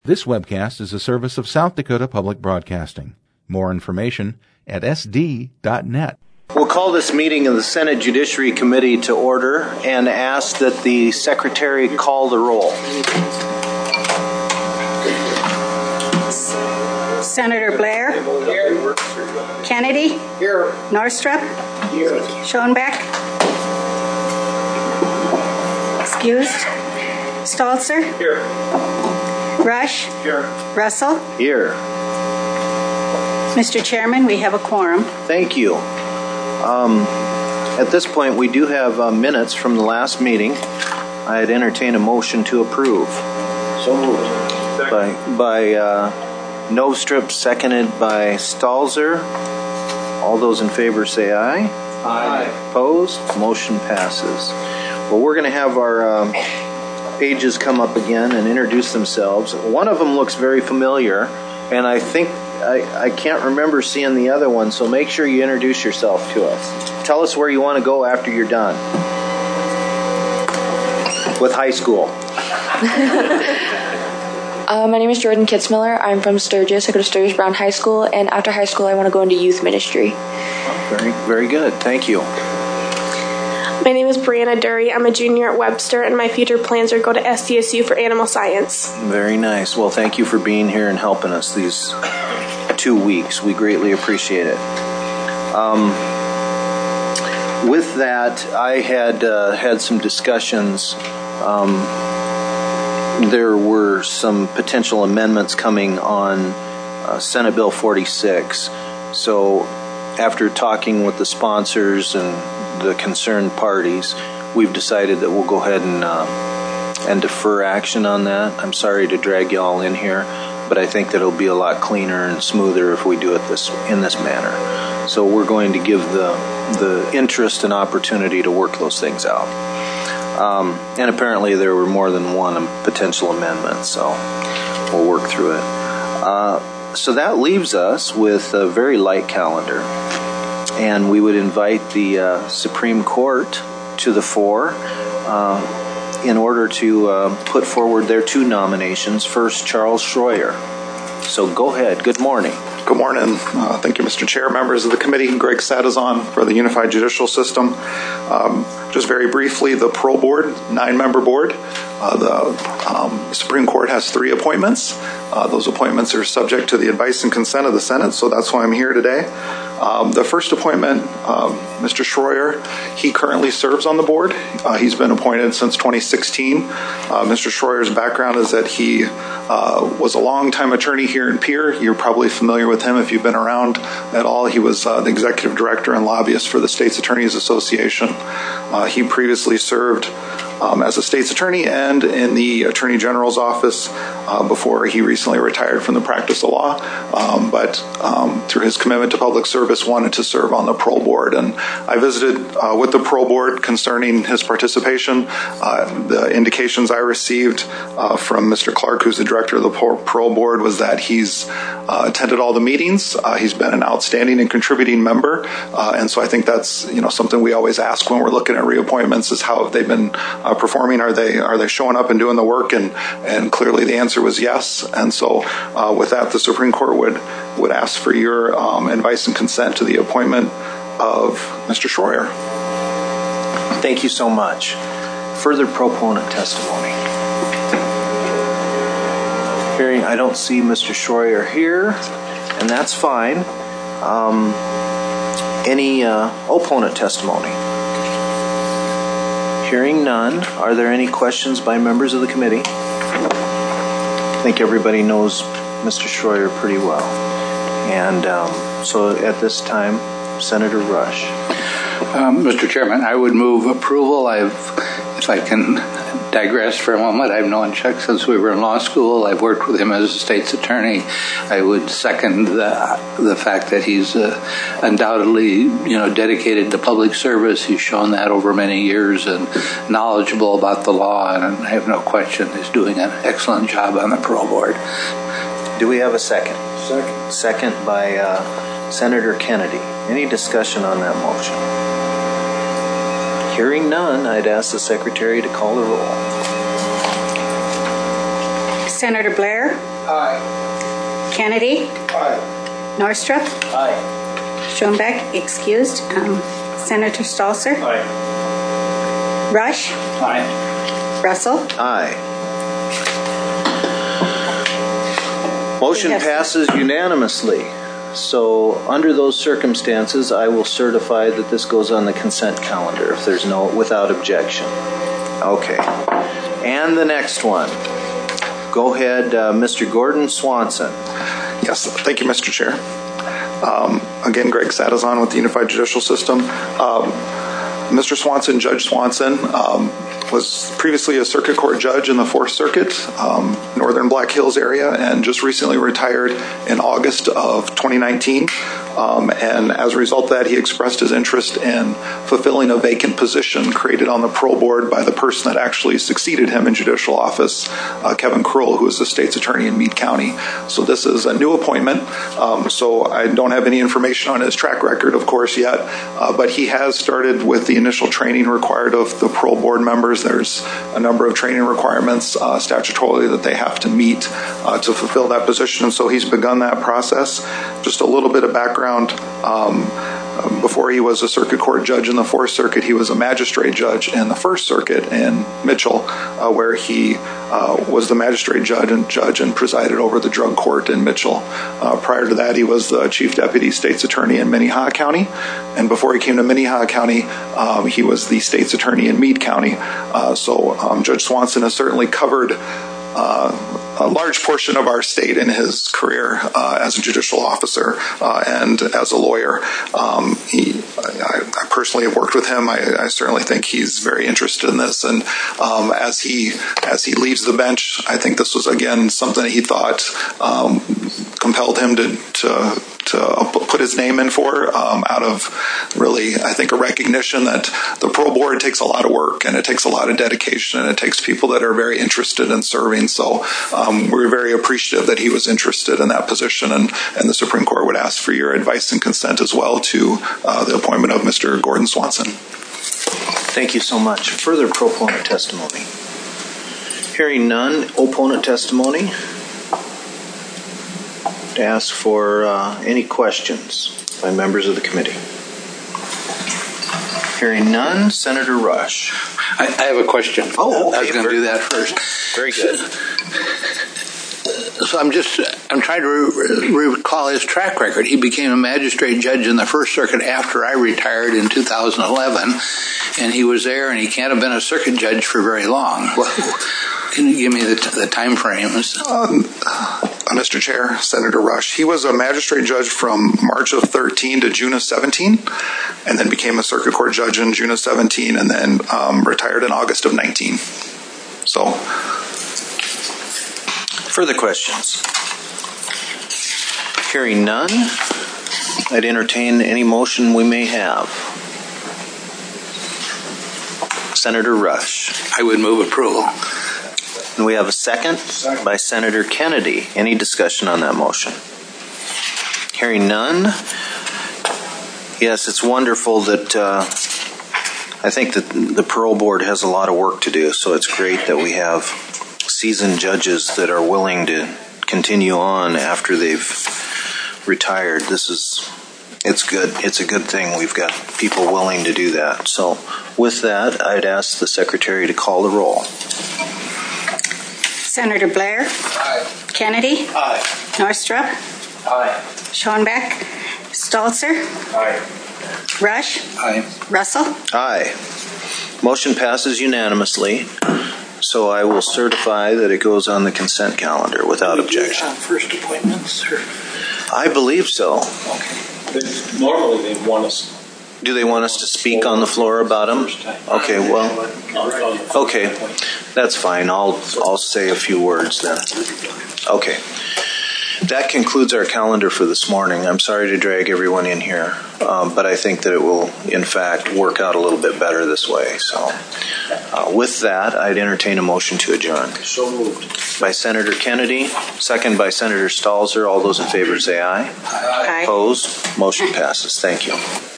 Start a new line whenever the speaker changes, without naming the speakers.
This webcast is a service of South Dakota Public Broadcasting. More information at sd.net.
We'll call this meeting of the Senate Judiciary Committee to order and ask that the Secretary call the roll.
Senator Blair. Here. Kennedy. Here. Northrup. Here. Schoenbeck. Excused. Stalzer. Here. Rush. Here. Russell.
Here.
Mr. Chairman, we have a quorum.
Thank you. At this point, we do have minutes from the last meeting. I'd entertain a motion to approve.
So moved.
By Northrup, seconded by Stalzer. All those in favor say aye.
Aye.
Opposed? Motion passes. Well, we're going to have our pages come up again and introduce themselves. One of them looks very familiar, and I think I can't remember seeing the other one, so make sure you introduce yourself to us. Tell us where you want to go after you're done with high school.
My name is Jordan Kitzmiller. I'm from Sturgis. I go to Sturgis Brown High School, and after high school I want to go into youth ministry.
Very, very good. Thank you.
My name is Brianna Dury. I'm a junior at Webster, and my future plans are to go to SDSU for animal science.
Very nice. Well, thank you for being here and helping us these 2 weeks. We greatly appreciate it. With that, I had some discussions. There were some potential amendments coming on Senate Bill 46. So after talking with the sponsors and the concerned parties, we've decided that we'll go ahead and defer action on that. I'm sorry to drag you all in here, but I think that it'll be a lot cleaner and smoother if we do it in this manner. So we're going to give the interest and opportunity to work those things out. And apparently there were more than one potential amendment, so we'll work through it. So that leaves us with a very light calendar. And we would invite the Supreme Court to the fore in order to put forward their two nominations. First, Charles Schroyer. So go ahead. Good morning.
Good morning. Thank you, Mr. Chair, members of the committee. Greg Sadazon for the Unified Judicial System. Just very briefly, the parole board, 9-member board. The Supreme Court has 3 appointments. Those appointments are subject to the advice and consent of the Senate, so that's why I'm here today. The first appointment, Mr. Schroyer, he currently serves on the board. He's been appointed since 2016. Mr. Schroyer's background is that he was a longtime attorney here in Pierre. You're probably familiar with him if you've been around at all. He was the executive director and lobbyist for the State's Attorneys Association. He previously served as a state's attorney and in the Attorney General's office before he recently retired from the practice of law. But through his commitment to public service, wanted to serve on the parole board. And I visited with the parole board concerning his participation. The indications I received from Mr. Clark, who's the director of the parole board, was that he's attended all the meetings. He's been an outstanding and contributing member. And so I think that's something we always ask when we're looking at reappointments is how have they been performing? Are they showing up and doing the work? And clearly the answer was yes. And so with that, the Supreme Court would ask for your advice and consent to the appointment of Mr. Schroyer.
Thank you so much. Further proponent testimony. Hearing, I don't see Mr. Schroyer here, and that's fine. Any opponent testimony? Hearing none, are there any questions by members of the committee? I think everybody knows Mr. Schroyer pretty well. And so at this time, Senator Rush.
Mr. Chairman, I would move approval. If I can digress for a moment, I've known Chuck since we were in law school. I've worked with him as a state's attorney. I would second the fact that he's undoubtedly, dedicated to public service. He's shown that over many years and knowledgeable about the law, and I have no question he's doing an excellent job on the parole board.
Do we have a second?
Second.
Second by Senator Kennedy. Any discussion on that motion? Hearing none, I'd ask the Secretary to call the roll.
Senator Blair. Aye. Kennedy?
Aye.
Northrup?
Aye.
Schoenbeck, excused. Senator Stalser?
Aye.
Rush?
Aye.
Russell?
Aye. Motion passes unanimously. So under those circumstances, I will certify that this goes on the consent calendar if there's without objection. Okay. And the next one. Go ahead, Mr. Gordon Swanson.
Yes, thank you, Mr. Chair. Again, Greg Sadazon with the Unified Judicial System. Mr. Swanson, Judge Swanson, was previously a circuit court judge in the 4th Circuit, Northern Black Hills area, and just recently retired in August of 2019. And as a result of that, he expressed his interest in fulfilling a vacant position created on the parole board by the person that actually succeeded him in judicial office, Kevin Krull, who is the state's attorney in Meade County. So this is a new appointment. So I don't have any information on his track record, of course, yet, but he has started with the initial training required of the parole board members. There's a number of training requirements statutorily that they have to meet to fulfill that position. And so he's begun that process. Just a little bit of background. Before he was a circuit court judge in the 4th Circuit, he was a magistrate judge in the 1st Circuit in Mitchell, where he was the magistrate judge and presided over the drug court in Mitchell. Prior to that, he was the chief deputy state's attorney in Minnehaha County. And before he came to Minnehaha County, he was the state's attorney in Meade County. So Judge Swanson has certainly covered a large portion of our state in his career as a judicial officer and as a lawyer. I personally have worked with him. I certainly think he's very interested in this. And as he leaves the bench, I think this was, again, something that he thought compelled him to put his name in for out of really, I think, a recognition that the parole board takes a lot of work and it takes a lot of dedication and it takes people that are very interested in serving. So we're very appreciative that he was interested in that position, and the Supreme Court would ask for your advice and consent as well to the appointment of Mr. Gordon Swanson.
Thank you so much. Further proponent testimony? Hearing none, opponent testimony? To ask for any questions by members of the committee. Hearing none, Senator Rush.
I have a question.
Oh, okay.
I was going to do that first.
Very good.
So I'm trying to recall his track record. He became a magistrate judge in the 1st Circuit after I retired in 2011, and he was there, and he can't have been a circuit judge for very long. Can you give me the time frames?
Mr. Chair, Senator Rush, he was a magistrate judge from March of 13 to June of 17, and then became a circuit court judge in June of 17, and then retired in August of 19. So,
further questions? Hearing none, I'd entertain any motion we may have. Senator Rush.
I would move approval.
And we have a second by Senator Kennedy. Any discussion on that motion? Hearing none. Yes, it's wonderful that I think that the parole board has a lot of work to do, so it's great that we have seasoned judges that are willing to continue on after they've retired. It's good. It's a good thing we've got people willing to do that. So with that, I'd ask the secretary to call the roll.
Senator Blair?
Aye.
Kennedy?
Aye.
Northrup?
Aye.
Schoenbeck? Stalser?
Aye.
Rush?
Aye.
Russell?
Aye. Motion passes unanimously. So I will certify that it goes on the consent calendar without objection.
First appointments? Or?
I believe so.
Okay.
Normally they want us.
Do they want us to speak on the floor about them? Okay, well, okay, that's fine. I'll say a few words then. Okay. That concludes our calendar for this morning. I'm sorry to drag everyone in here, but I think that it will, in fact, work out a little bit better this way. So with that, I'd entertain a motion to adjourn.
So moved.
By Senator Kennedy, second by Senator Stalser. All those in favor say aye.
Aye.
Opposed? Motion passes. Thank you.